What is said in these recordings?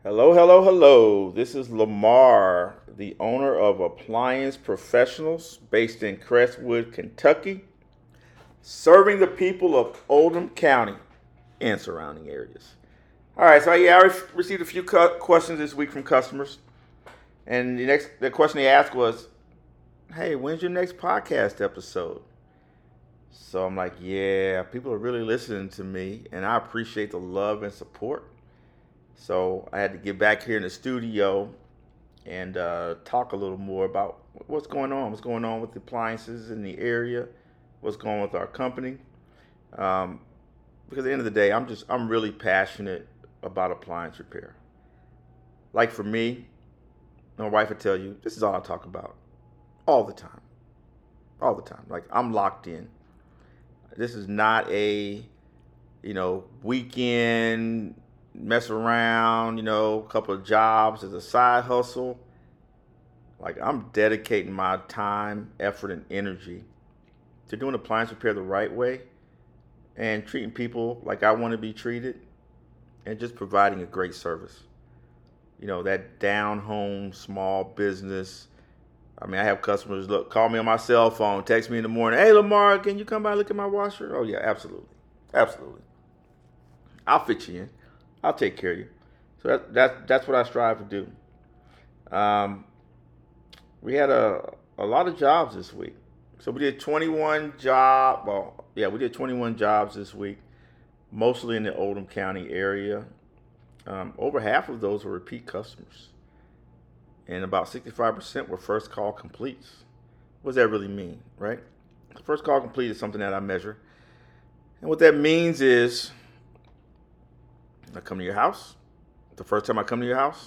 Hello, hello, hello. This is Lamar, the owner of Appliance Professionals based in Crestwood, Kentucky, serving the people of Oldham County and surrounding areas. All right, so I received a few questions this week from customers. And the question they asked was, "Hey, when's your next podcast episode?" So I'm like, "Yeah, people are really listening to me, and I appreciate the love and support." So I had to get back here in the studio and talk a little more about what's going on with the appliances in the area, what's going on with our company. Um, because at the end of the day, I'm really passionate about appliance repair. Like for me, my wife would tell you, this is all I talk about all the time, all the time. Like I'm locked in. This is not a weekend mess around, a couple of jobs as a side hustle. Like I'm dedicating my time, effort, and energy to doing appliance repair the right way and treating people like I want to be treated and just providing a great service. That down home small business. I mean, I have customers call me on my cell phone, text me in the morning, "Hey Lamar, can you come by and look at my washer?" Oh yeah, absolutely. Absolutely. I'll fit you in. I'll take care of you. So that's what I strive to do. We had a lot of jobs this week. So we did 21 job. Well, yeah, we did 21 jobs this week, mostly in the Oldham County area. Over half of those were repeat customers, and about 65% were first call completes. What does that really mean, right? First call complete is something that I measure, and what that means is I come to your house. The first time I come to your house,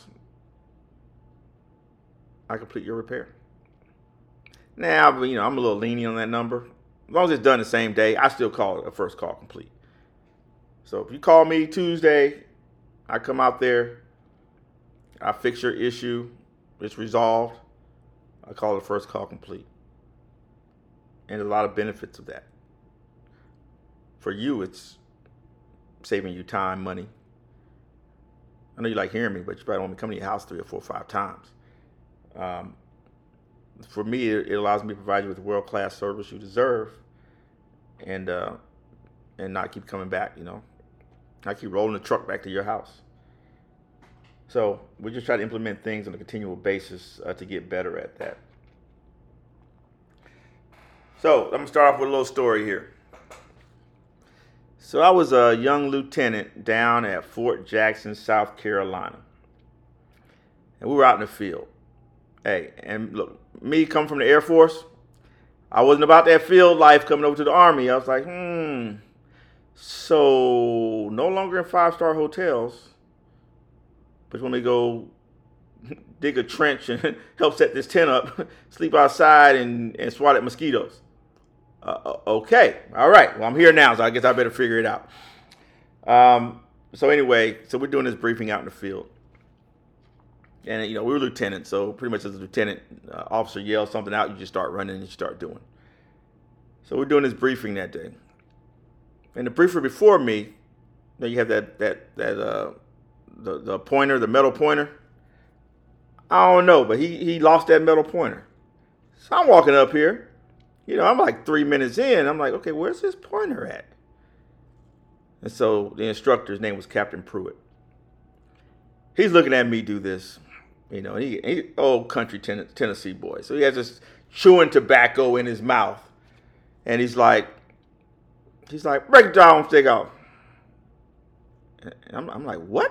I complete your repair. Now, I'm a little lenient on that number. As long as it's done the same day, I still call it a first call complete. So if you call me Tuesday, I come out there, I fix your issue, it's resolved, I call it a first call complete. And there's a lot of benefits of that. For you, it's saving you time, money. I know you like hearing me, but you probably want me to come to your house 3 or 4 or 5 times. For me, it allows me to provide you with the world-class service you deserve, and not keep coming back. I keep rolling the truck back to your house. So we just try to implement things on a continual basis to get better at that. So I'm gonna start off with a little story here. So I was a young lieutenant down at Fort Jackson, South Carolina. And we were out in the field. Hey, and look, me coming from the Air Force, I wasn't about that field life coming over to the Army. I was like, so no longer in 5-star hotels, but you want me to go dig a trench and help set this tent up, sleep outside and swat at mosquitoes. Okay, all right. Well, I'm here now, so I guess I better figure it out. So anyway, so we're doing this briefing out in the field. And, we were lieutenants, so pretty much as a lieutenant, officer yells something out, you just start running and you start doing. So we're doing this briefing that day. And the briefer before me, you have the pointer, the metal pointer. I don't know, but he lost that metal pointer. So I'm walking up here. I'm like 3 minutes in. I'm like, okay, where's this pointer at? And so the instructor's name was Captain Pruitt. He's looking at me do this. He old country Tennessee boy. So he has this chewing tobacco in his mouth. And he's like, break the down stick off. And I'm like, what?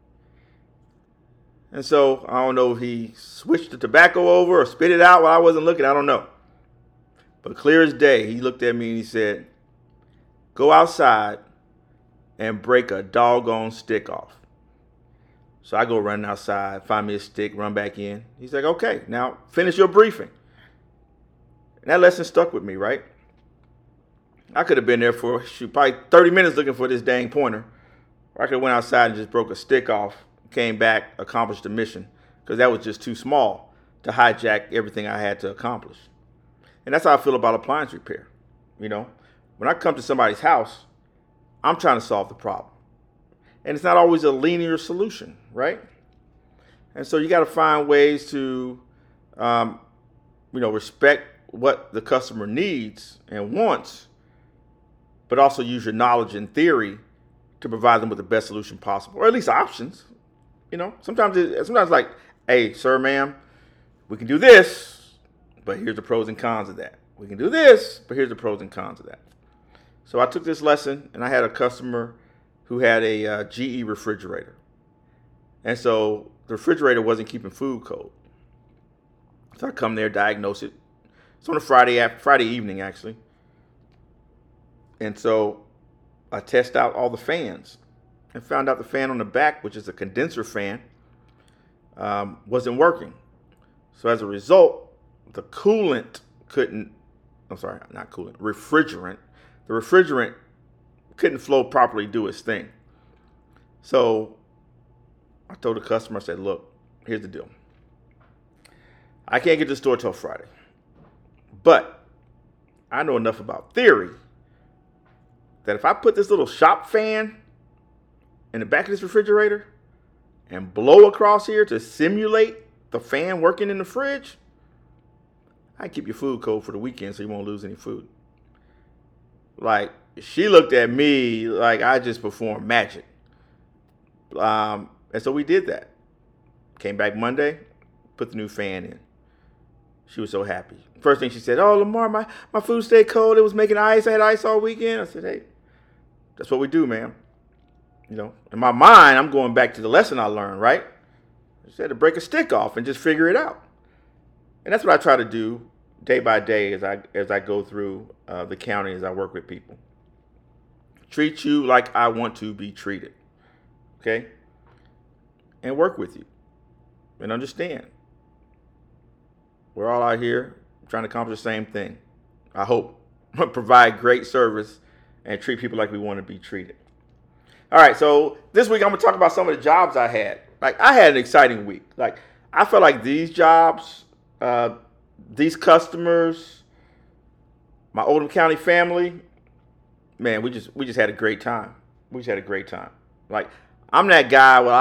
And so I don't know if he switched the tobacco over or spit it out while I wasn't looking. I don't know. But clear as day, he looked at me and he said, go outside and break a doggone stick off. So I go running outside, find me a stick, run back in. He's like, okay, now finish your briefing. And that lesson stuck with me, right? I could have been there for probably 30 minutes looking for this dang pointer. Or I could have went outside and just broke a stick off, came back, accomplished the mission. Because that was just too small to hijack everything I had to accomplish. And that's how I feel about appliance repair. When I come to somebody's house, I'm trying to solve the problem. And it's not always a linear solution, right? And so you got to find ways to, respect what the customer needs and wants, but also use your knowledge and theory to provide them with the best solution possible, or at least options. Sometimes like, hey, sir, ma'am, we can do this, but here's the pros and cons of that. We can do this, but here's the pros and cons of that. So I took this lesson, and I had a customer who had a GE refrigerator. And so the refrigerator wasn't keeping food cold. So I come there, diagnose it. It's on a Friday evening, actually. And so I test out all the fans and found out the fan on the back, which is a condenser fan, wasn't working. So as a result, the refrigerant couldn't flow properly, do its thing. So I told the customer, I said, look, here's the deal. I can't get to the store till Friday, but I know enough about theory that if I put this little shop fan in the back of this refrigerator and blow across here to simulate the fan working in the fridge, I keep your food cold for the weekend so you won't lose any food. Like, she looked at me like I just performed magic. And so we did that. Came back Monday, put the new fan in. She was so happy. First thing she said, oh, Lamar, my food stayed cold. It was making ice. I had ice all weekend. I said, hey, that's what we do, ma'am. In my mind, I'm going back to the lesson I learned, right? I said to break a stick off and just figure it out. And that's what I try to do day by day as I go through the county, as I work with people. Treat you like I want to be treated, okay? And work with you and understand. We're all out here trying to accomplish the same thing. I hope. Provide great service and treat people like we want to be treated. All right, so this week I'm going to talk about some of the jobs I had. Like, I had an exciting week. Like, I felt like these jobs, these customers, my Oldham County family, man, we just had a great time. We just had a great time. Like, I'm that guy where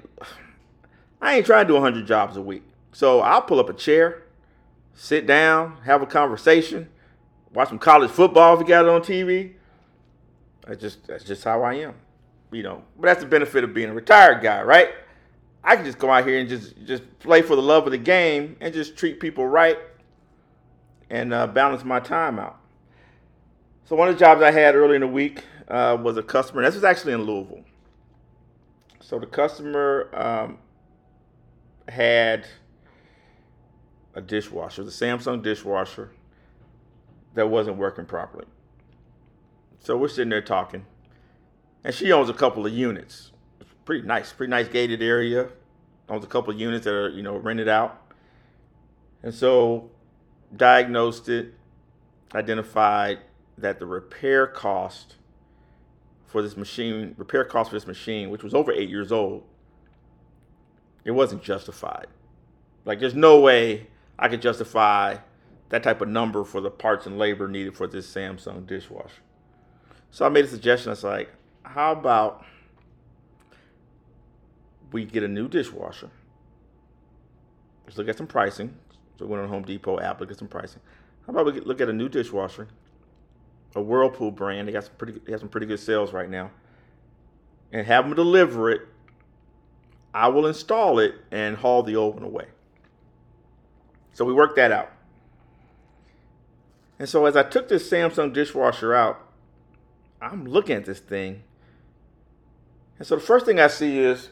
I ain't trying to do 100 jobs a week. So I'll pull up a chair, sit down, have a conversation, watch some college football if you got it on TV. That's just how I am, But that's the benefit of being a retired guy, right? I can just go out here and just play for the love of the game and just treat people right and balance my time out. So one of the jobs I had early in the week was a customer. And this was actually in Louisville. So the customer had a dishwasher, the Samsung dishwasher, that wasn't working properly. So we're sitting there talking, and she owns a couple of units. It's pretty nice gated area. Owns a couple of units that are, rented out. And so diagnosed it, identified that the repair cost for this machine, which was over 8 years old, it wasn't justified. Like, there's no way I could justify that type of number for the parts and labor needed for this Samsung dishwasher. So I made a suggestion. I was like, how about we get a new dishwasher? Let's look at some pricing. So we went on Home Depot app, look at some pricing. How about we look at a new dishwasher, a Whirlpool brand. They have some pretty good sales right now, and have them deliver it. I will install it and haul the old one away. So we worked that out. And so as I took this Samsung dishwasher out, I'm looking at this thing. And so the first thing I see is,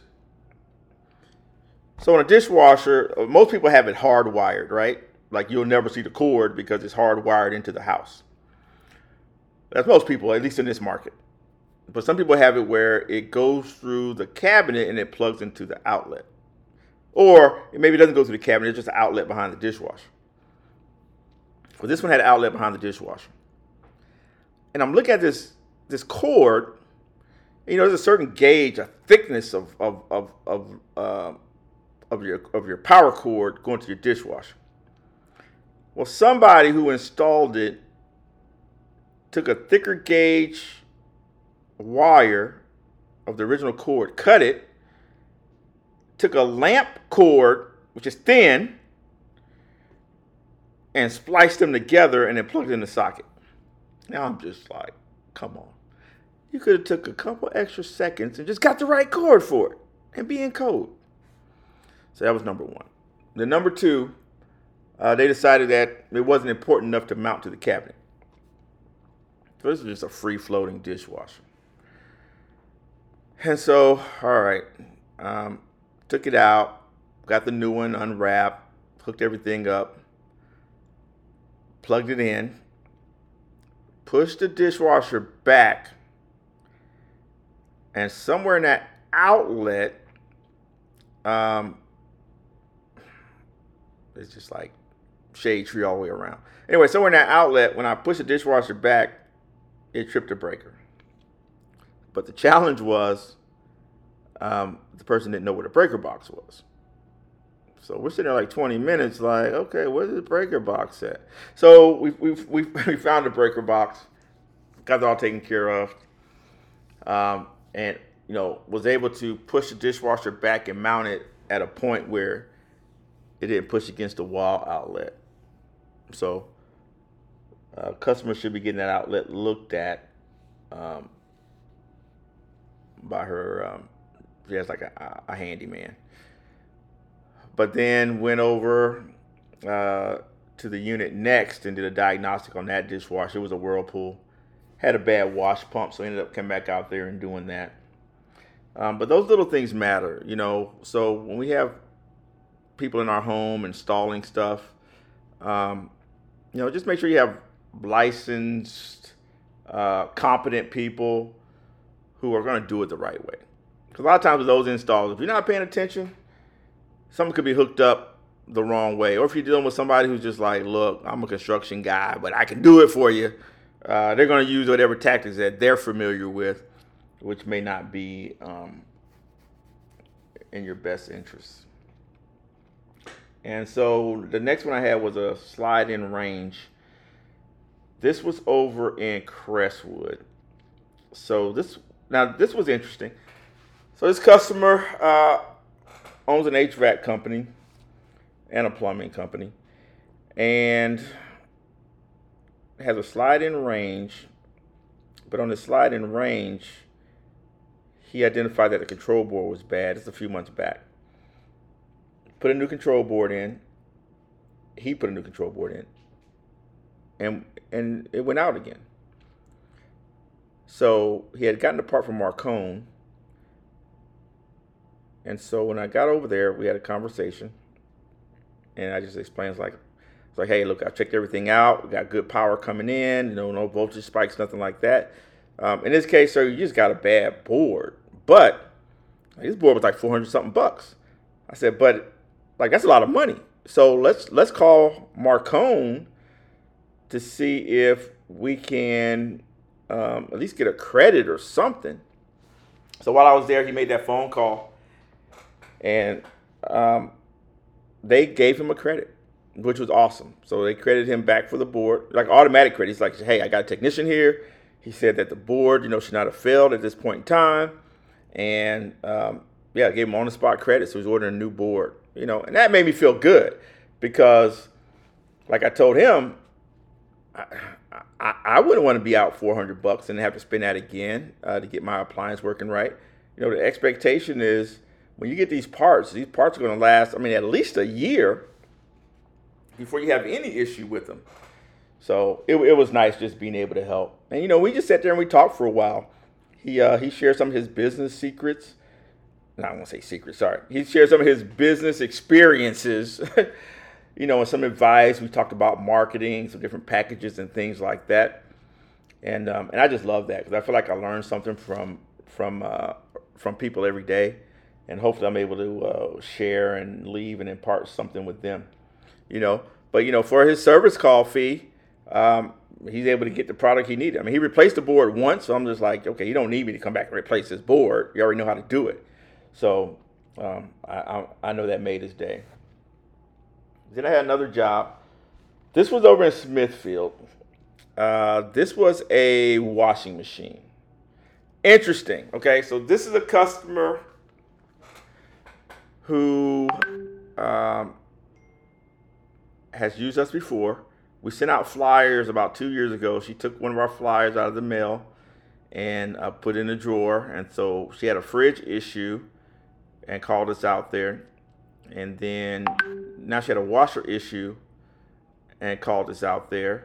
so in a dishwasher, most people have it hardwired, right? Like, you'll never see the cord because it's hardwired into the house. That's most people, at least in this market. But some people have it where it goes through the cabinet and it plugs into the outlet. Or maybe it doesn't go through the cabinet, it's just an outlet behind the dishwasher. Well, this one had an outlet behind the dishwasher. And I'm looking at this cord. There's a certain gauge, a thickness of your power cord going to your dishwasher. Well, somebody who installed it took a thicker gauge wire of the original cord, cut it, took a lamp cord, which is thin, and spliced them together and then plugged it in the socket. Now I'm just like, come on. You could have took a couple extra seconds and just got the right cord for it and be in code. So that was number one. The number two, they decided that it wasn't important enough to mount to the cabinet. So this is just a free-floating dishwasher. And so, all right, took it out, got the new one unwrapped, hooked everything up, plugged it in, pushed the dishwasher back, and somewhere in that outlet, it's just like shade tree all the way around. Anyway, somewhere in that outlet, when I pushed the dishwasher back, it tripped a breaker. But the challenge was the person didn't know where the breaker box was. So we're sitting there like 20 minutes like, okay, where's the breaker box at? So we found the breaker box, got it all taken care of, and was able to push the dishwasher back and mount it at a point where it didn't push against the wall outlet. So customers should be getting that outlet looked at by her. She has like a handyman. But then went over to the unit next and did a diagnostic on that dishwasher. It was a Whirlpool. Had a bad wash pump, so I ended up coming back out there and doing that. But those little things matter, So when we have people in our home installing stuff, just make sure you have licensed, competent people who are going to do it the right way. Because a lot of times with those installs, if you're not paying attention, something could be hooked up the wrong way. Or if you're dealing with somebody who's just like, look, I'm a construction guy, but I can do it for you. They're going to use whatever tactics that they're familiar with, which may not be in your best interest. And so the next one I had was a slide-in range. This was over in Crestwood. So this was interesting. So this customer owns an HVAC company and a plumbing company, and has a slide-in range. But on the slide-in range, he identified that the control board was bad. It's a few months back. Put a new control board in. He put a new control board in. And it went out again. So he had gotten the part from Marcone. And so when I got over there, we had a conversation. And I just explained, it's like, hey, look, I checked everything out. We got good power coming in. No voltage spikes, nothing like that. In this case, sir, you just got a bad board. But this board was like $400-something. I said, but that's a lot of money. So let's call Marcone to see if we can at least get a credit or something. So while I was there, he made that phone call, and they gave him a credit, which was awesome. So they credited him back for the board, like automatic credit. He's like, hey, I got a technician here. He said that the board, should not have failed at this point in time. And gave him on-the-spot credit, so he's ordering a new board. And that made me feel good because, like I told him, I wouldn't want to be out $400 and have to spend that again to get my appliance working right. The expectation is when you get these parts are going to last, at least a year before you have any issue with them. So it was nice just being able to help. And, we just sat there and we talked for a while. He shared some of his business secrets. No, I won't say secrets, sorry. He shared some of his business experiences, and some advice. We talked about marketing, some different packages and things like that. And I just love that because I feel like I learned something from people every day. And hopefully I'm able to share and leave and impart something with them, But, for his service call fee, he's able to get the product he needed. He replaced the board once, so I'm just like, okay, you don't need me to come back and replace this board. You already know how to do it. So I know that made his day. Then I had another job. This was over in Smithfield. This was a washing machine. Interesting. Okay, so this is a customer who um, has used us before. We sent out flyers about 2 years ago. She took one of our flyers out of the mail and put it in a drawer. And so she had a fridge issue and called us out there. And then now she had a washer issue and called us out there.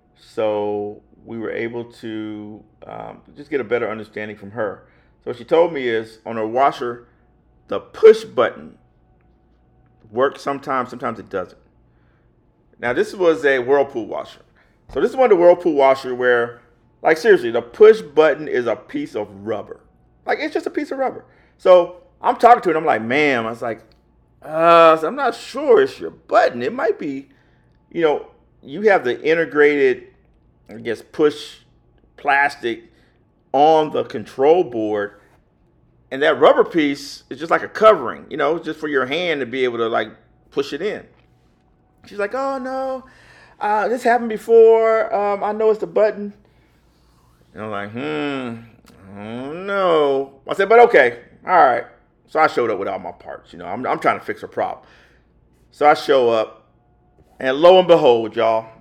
So we were able to just get a better understanding from her. So what she told me is on her washer, the push button works sometimes it doesn't. Now this was a Whirlpool washer. So this is one of the Whirlpool washer where, like seriously, the push button is a piece of rubber. Like it's just a piece of rubber. So I'm talking to her and I'm like, ma'am, I was like, I'm not sure it's your button. It might be, you have the integrated, I guess, push plastic on the control board. And that rubber piece is just like a covering, just for your hand to be able to like push it in. She's like, oh no, this happened before. I know it's the button. And I'm like, oh no. I said, but okay, all right. So I showed up with all my parts. I'm trying to fix her problem. So I show up, and lo and behold, y'all,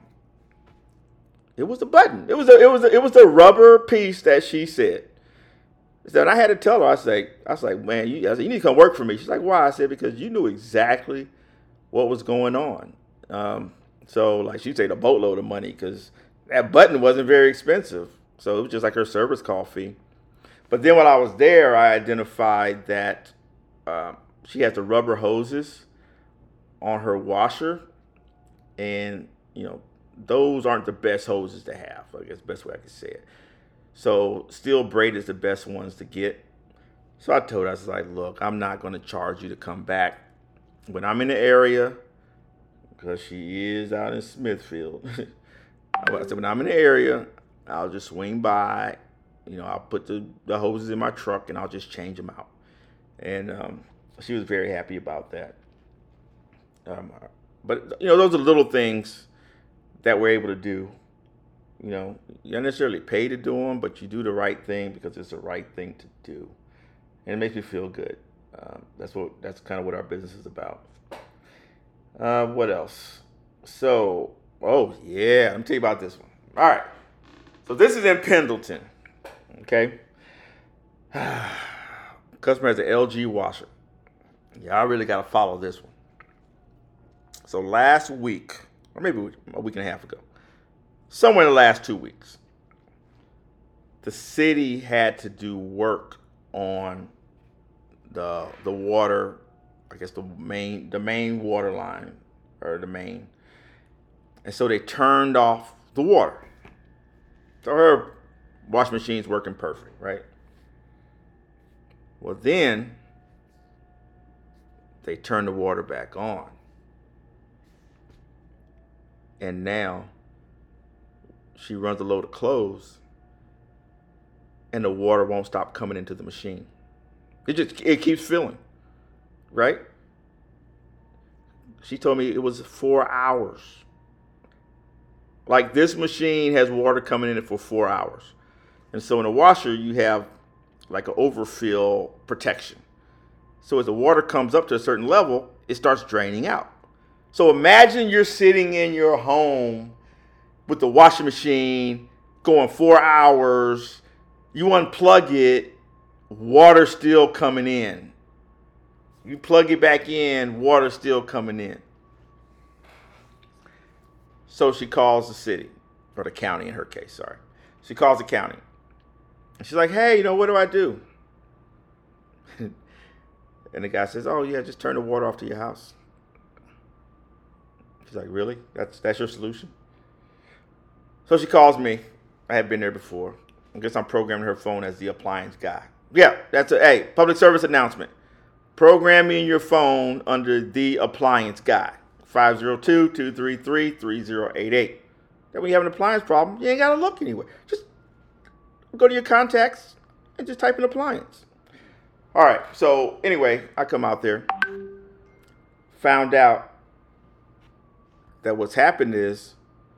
it was the button. It was the rubber piece that she said. So I had to tell her. I was like, man, you need to come work for me. She's like, why? I said, because you knew exactly what was going on. So like she paid a boatload of money because that button wasn't very expensive. So it was just like her service call fee. But then while I was there, I identified that she has the rubber hoses on her washer, and those aren't the best hoses to have. I guess the best way I could say it. So steel braid is the best ones to get. So I told her, I was like, look, I'm not going to charge you to come back when I'm in the area, because she is out in Smithfield. I said, when I'm in the area, I'll just swing by. I'll put the hoses in my truck and I'll just change them out. And she was very happy about that. But those are little things that we're able to do. You don't necessarily pay to do them, but you do the right thing because it's the right thing to do. And it makes me feel good. That's kind of what our business is about. What else? So, let me tell you about this one. All right. So this is in Pendleton. Okay. Customer has an LG washer. Yeah, I really got to follow this one. So last week, or maybe a week and a half ago, somewhere in the last 2 weeks, the city had to do work on the water, I guess the main water line, or the main. And so they turned off the water. So her washing machine's working perfect, right? Well, then they turned the water back on. And now she runs a load of clothes and the water won't stop coming into the machine. It keeps filling, right? She told me it was 4 hours. Like, this machine has water coming in it for 4 hours. And so in a washer, you have like an overfill protection. So as the water comes up to a certain level, it starts draining out. So imagine you're sitting in your home with the washing machine going 4 hours. You unplug it, water still coming in. You plug it back in, water still coming in. So she calls the city, or the county in her case, sorry. She calls the county. And she's like, hey, what do I do? And the guy says, oh, yeah, just turn the water off to your house. She's like, really? That's your solution? So she calls me. I had been there before. I guess I'm programming her phone as the appliance guy. Yeah, that's public service announcement. Programming your phone under the appliance guy. 502-233-3088. That when you have an appliance problem, you ain't got to look anywhere. Just go to your contacts and just type in appliance. All right, so anyway, I come out there. Found out that what's happened is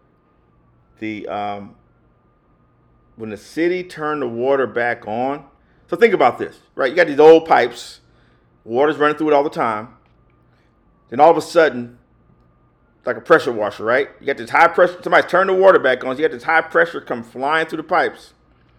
when the city turned the water back on. So think about this, right? You got these old pipes Water's running through it all the time. Then all of a sudden, like a pressure washer, right? You got this high pressure. Somebody's turned the water back on. So you got this high pressure come flying through the pipes.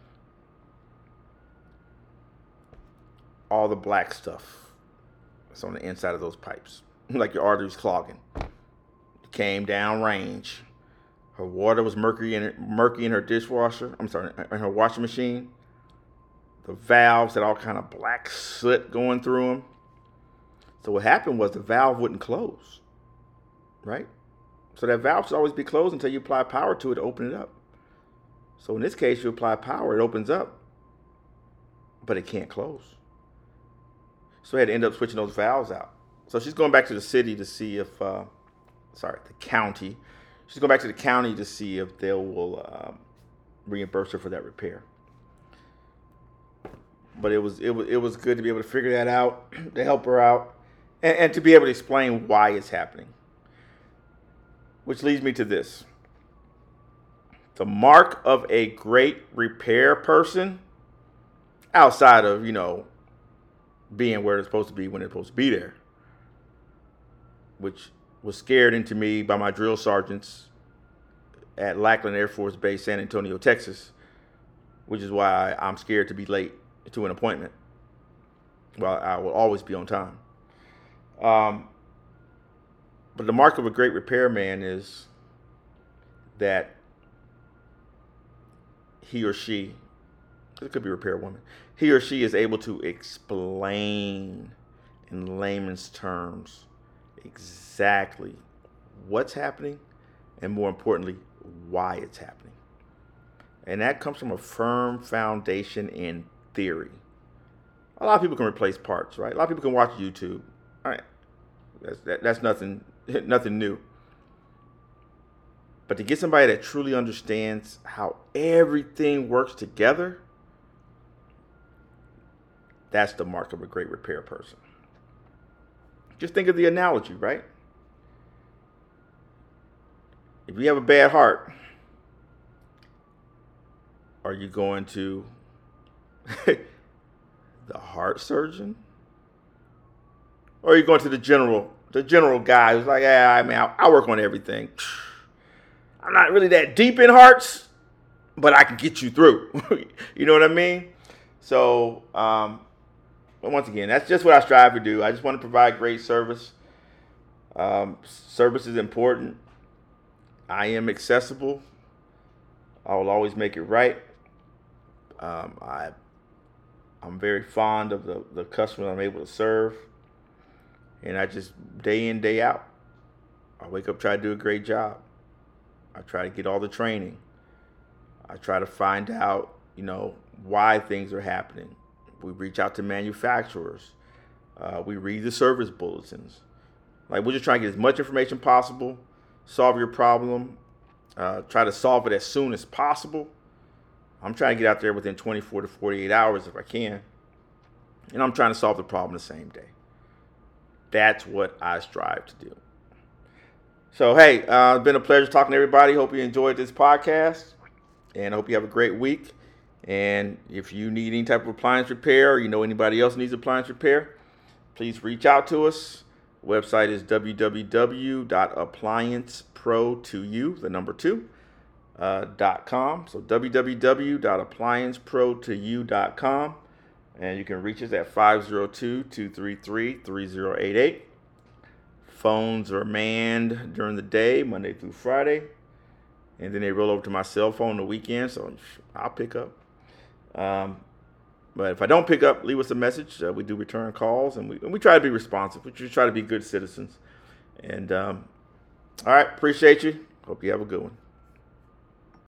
All the black stuff that's on the inside of those pipes, like your arteries clogging. It came down range. Her water was murky in her dishwasher. In her washing machine. The valves had all kind of black soot going through them. So what happened was the valve wouldn't close, right? So that valve should always be closed until you apply power to it to open it up. So in this case, you apply power, it opens up, but it can't close. So I had to end up switching those valves out. So she's going back to the city to see if, the county. She's going back to the county to see if they will reimburse her for that repair. But it was good to be able to figure that out, to help her out, and to be able to explain why it's happening. Which leads me to this. The mark of a great repair person, outside of, being where they're supposed to be when they're supposed to be there, which was scared into me by my drill sergeants at Lackland Air Force Base, San Antonio, Texas, which is why I'm scared to be late to an appointment. Well, I will always be on time. But the mark of a great repairman is that he or she, it could be a repair woman, he or she is able to explain in layman's terms exactly what's happening and, more importantly, why it's happening. And that comes from a firm foundation in theory. A lot of people can replace parts, right? A lot of people can watch YouTube. All right, that's nothing new. But to get somebody that truly understands how everything works together, that's the mark of a great repair person. Just think of the analogy, right? If you have a bad heart, are you going to the heart surgeon? Or are you going to the general guy who's like, I work on everything. I'm not really that deep in hearts, but I can get you through. You know what I mean? So, but once again, that's just what I strive to do. I just want to provide great service. Service is important. I am accessible. I will always make it right. I'm very fond of the customers I'm able to serve. And I just, day in, day out, I wake up, try to do a great job. I try to get all the training. I try to find out, why things are happening. We reach out to manufacturers. We read the service bulletins. Like, we're just trying to get as much information possible, solve your problem, try to solve it as soon as possible. I'm trying to get out there within 24 to 48 hours if I can. And I'm trying to solve the problem the same day. That's what I strive to do. So, hey, it's been a pleasure talking to everybody. Hope you enjoyed this podcast. And I hope you have a great week. And if you need any type of appliance repair, or you know anybody else needs appliance repair, please reach out to us. Website is www.appliancepro2u.com. So www.appliancepro2u.com. And you can reach us at 502-233-3088. Phones are manned during the day, Monday through Friday. And then they roll over to my cell phone the weekend, so I'll pick up. But if I don't pick up, leave us a message. We do return calls, and we try to be responsive. We try to be good citizens. And all right, appreciate you. Hope you have a good one.